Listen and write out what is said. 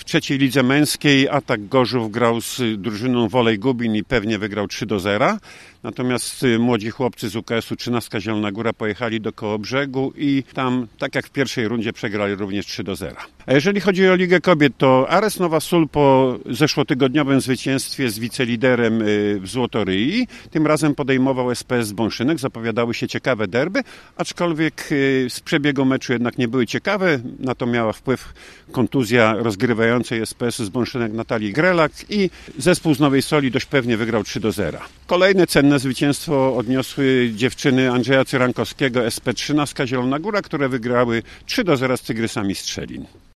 trzeciej lidze męskiej Atak Gorzów grał z drużyną Wolej Gubin i pewnie wygrał 3-0. Natomiast młodzi chłopcy z UKS-u 13 Zielona Góra pojechali do Kołobrzegu i tam, tak jak w pierwszej rundzie, przegrali również 3-0. A jeżeli chodzi o Ligę Kobiet, to Ares Nowa Sól po zeszłotygodniowym zwycięstwie z wiceliderem w Złotoryi tym razem podejmował SPS z Bąszynek. Zapowiadały się ciekawe derby, aczkolwiek z przebiegu meczu jednak nie były ciekawe. Na to miała wpływ kontuzja rozgrywającej SPS z Bąszynek Natalii Grelak i zespół z Nowej Soli dość pewnie wygrał 3-0. Kolejne cenne zwycięstwo odniosły dziewczyny Andrzeja Cyrankowskiego, SP 13 Zielona Góra, które wygrały 3-0 z Tygrysami Strzelin.